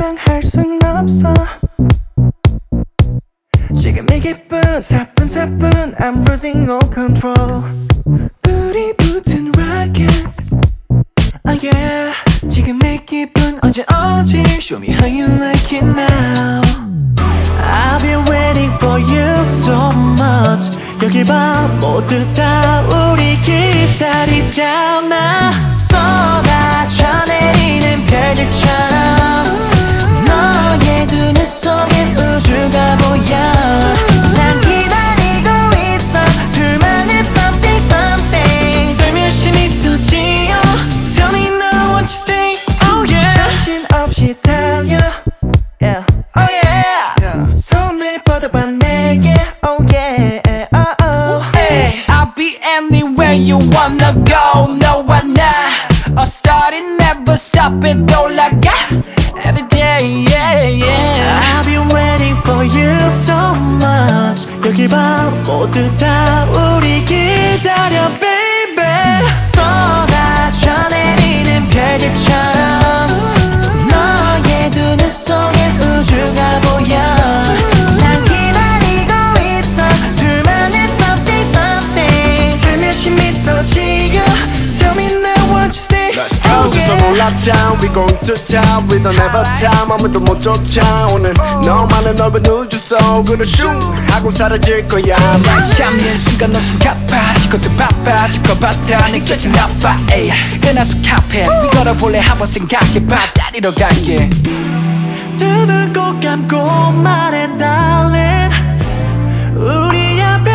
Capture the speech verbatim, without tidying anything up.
감당할 순 없어. 지금 이 기분 사뿐사뿐 I'm losing all control. 불이 붙은 rocket oh yeah. 지금 내 기분 언제 오지 Show me how you like it now. I've been waiting for you so much. 여길 봐 모두 다 우리 기다리잖아. 쏟아져 내리는 별들처럼 너의 두 눈 속엔 우주가 보여. 난 기다리고 있어 둘만의 something something. 살며시 미소 지어 Tell me now won't you stay. Oh yeah. 정신없이 달려 yeah. Oh yeah. 손을 뻗어봐 내게 oh yeah. Oh oh. Hey. I'll be anywhere you wanna go. 너와 나 A starting never stop it 올라가 Every day yeah yeah. I've been waiting for you so much. 여길 봐 모두 다 우리 기다려 baby. 쏟아져 내리는 별들처럼 너의 두 눈 속엔 우주가 보여. 난 기다리고 있어 둘만의 something something. 살며시 미소 지어 Tell me now won't you stay. Let's go. Oh just yeah. 올라타운 We going to town We don't ever time 아무도 못 쫓아 오늘 너만의 넓은 우주 속으로 슝 하고 사라질 거야. 참는 순간 너 숨가빠지고도 바빠질 것 같아. 느껴진 나빠 에이 은하수 카페 위 걸어볼래 한번 생각해봐. 다리로 갈게. 두 눈 꼭 감고 말해 darling. 우리 앞에